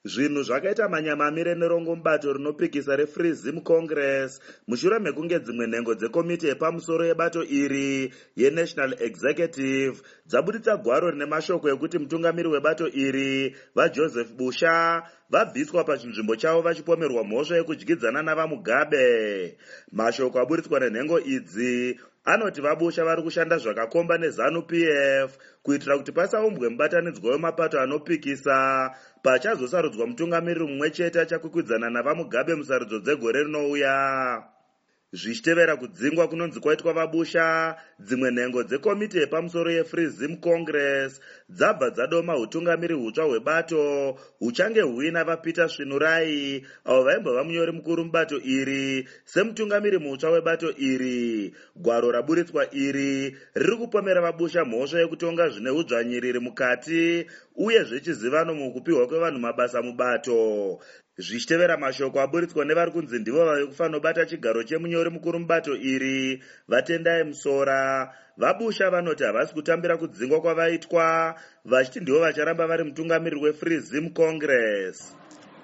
Zvinhu zvakaita manyamamire nerongo mubato rinopikisa reFree Zim Congress mushure mekunge dzimwe nhengo dzekomiti yepamusoro yebato iri yeNational Executive dzabuditsa gwaro rine mashoko ekuti mutungamiri webato iri vaJoseph Busha vabviswa pachinzvimbo chavo vachipomerwa mhosva yekudyidzana navaMugabe. Mashoko aburitswa nenhengo idzi anoti vaBusha vari kushanda zvakakomba neZanu PF kuitira kuti pasaumbwe mubatanidzwa wemapato anopikisa pachazosarudzwa mutungamiri mumwe chete achakwikwidzana navaMugabe musarudzo dzegore rinouya. Zvichitevera kudzingwa kunonzi kwaitwa vaBusha, dzimwe nhengo dzekomiti yepamusoro yeFree Zim Congress dzabva dzadoma utungamiri hutsva hwebato huchange huina vaPeter Svinurai avo vaimbova munyori mukuru mubato iri semutungamiri mutsva webato iri. Gwaro raburitswa iri riri kupomera vaBusha mhosva yekutonga zvine udzvanyiriri mukati uye zvechizivano mukupiwa kwevanhu mabasa mubato. Zvichitevera mashoko aburitswa nevari kunzi ndivo vave kufanobata chigaro chemunyori mukuru mubato iri Vatendai Musora, vaBusha vanoti havasi kutambira kudzingwa kwavaitwa vachiti ndivo vacharamba vari mutungamiri weFree Zim Congress.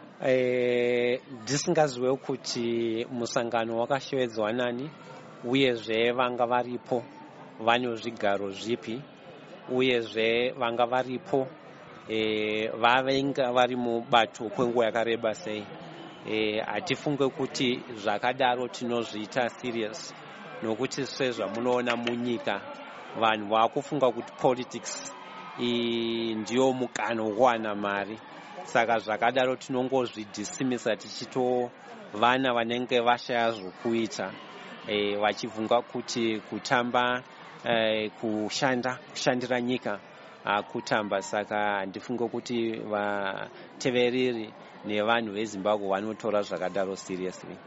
Ndisingaziwe kuti musangano wakashewedzwa nani uyezve vanga varipo vane zvigaro zvipi uyezve vanga varipo vavenga vari mubato kwenguva yakareba sei. Hatifunge kuti zvakadaro tinozviita serious nokuti sezvamunoona munyika vanhu vakufunga kuti politics ndiyo mukano wokuwana mari, saka zvakadaro tinongozvidhisimisa tichito vana vanenge vashaya zvokuita vachivhunga kuti kutamba kushandira nyika kutamba. Saka handifunge kuti vatevereri nevanhu veZimbabwe vanotora zvakadaro seriously.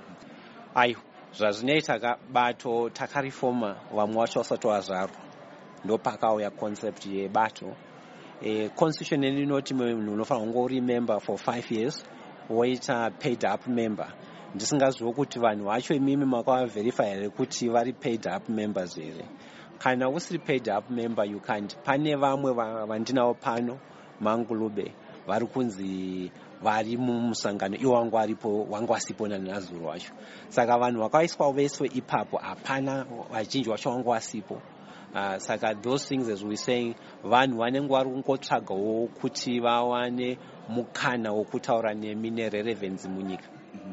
Zvazvinoita bato takarifoma vamwe vacho vasati vazvarwa ndopakauya concept yebato. Constitution inoti munhu unofanira kunge uri member for 5 years woita paid up member. Ndisingazivi kuti vanhu vacho imimi makaverify here kuti vari paid up members here. Kana usiri paid up member you can't. Pane vamwe vandinavo pano Mangulube vari kunzi vari mumusangano iwo wangu aripo wangu asipo naNazuru wacho. Saka vanhu vakaiswa veswe ipapo hapana vazhinji vacho wangu asipo. Saka those things as we saying vanhu vanenge vari kungotsvagawo kuti vawane mukana wokutaura nemi nerelevance munyika.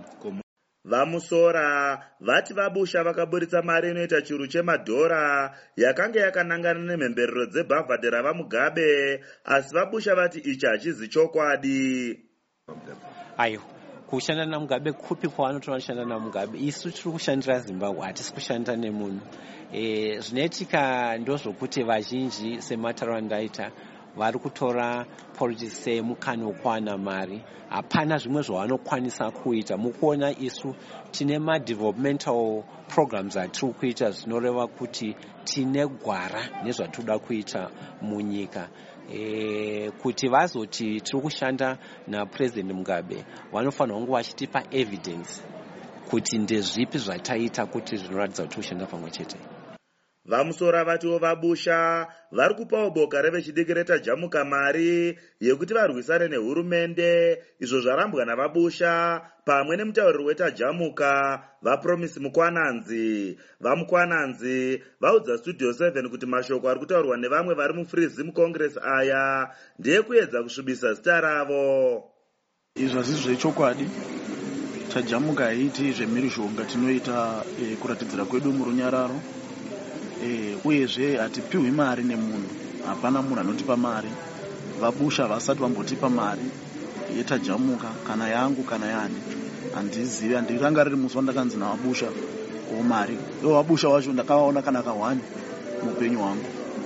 VaMusora vati vaBusha vakaburitsa mari inoita chiuru chemadhora yakanga yakanangana nemhemberero dzebhavhadhi ravaMugabe, asi vaBusha vati ichi hachizi chokwadi. Kushanda naMugabe kupi kwavanotora kushanda naMugabe? Isu tiri kushandira Zimbabwe, hatisi kushanda nemunhu. Zvinoitika ndozvokuti vazhinji sematauro andaita vari kutora politics semukana wokuwana mari. Hapana zvimwe zvavanokwanisa kuita. Mukuona isu tine ma-developmental programs atiri kuita zvinoreva kuti tine gwara nezvatinoda kuita munyika. Kuti vazoti tiri kushanda naPresident Mugabe vanofanira kunge vachitipa evidence kuti ndezvipi zvataita kuti zvinoratidza kuti kushanda pamwe chete. VaMusora vatiwo vaBusha vari kupawo boka revechidiki reTajamuka mari yekuti varwisane nehurumende, izvo zvarambwa navaBusha pamwe nemutauriri weTajamuka vaPromise Mukwananzi. VaMukwananzi vaudza Studio 7 kuti mashoko ari kutaurwa nevamwe vari muFree Zim Congress aya ndeyekuedza kusvibisa zita ravo. Izvo hazisi zvechokwadi. Tajamuka haiti zvemhirizhonga tinoita kuratidzira kwedu murunyararo. Uyezve hatipiwi mari nemunhu, hapana munhu anotipa mari. VaBusha vasati vambotipa mari yeTajamuka kana yangu kana yani. Handizivi, handirangariri musi wandakanzi navaBusha mari. VaBusha vacho ndakavaona kana ka1 muupenyu hwangu.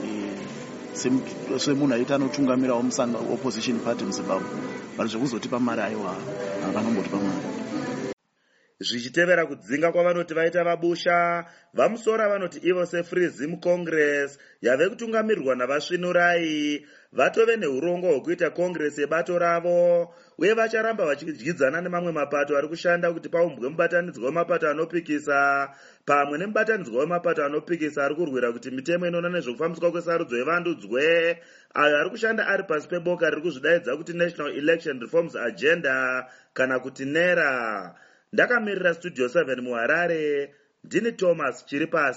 Semunhu aita anotungamirawo opposition party muZimbabwe. Vari zvekuzotipa mari aiwa, havanombotipa mari. Zvichitevera kudzinga kwavanoti vaita vaBusha, vaMusora vanoti ivo seFree Zim Congress yave kutungamirirwa navaSvinurai vatove neurongo hwekuita Congress yebato ravo, uye vacharamba vachidyidzana nemamwe mapato ari kushanda kuti paumbwe mubatanidzwa wemapato anopikisa pamwe nemubatanidzwa wemapato anopikisa ari kurwira kuti mitemo inoona nezvekufambiswa kwesarudzo yevandudzwe, ayo ari kushanda ari pasi peboka riri kuzvidaidza kuti National Election Reforms Agenda kana kuti NERA. Ndakamirira Studio 7 muHarare, ndini Thomas Chiripasi.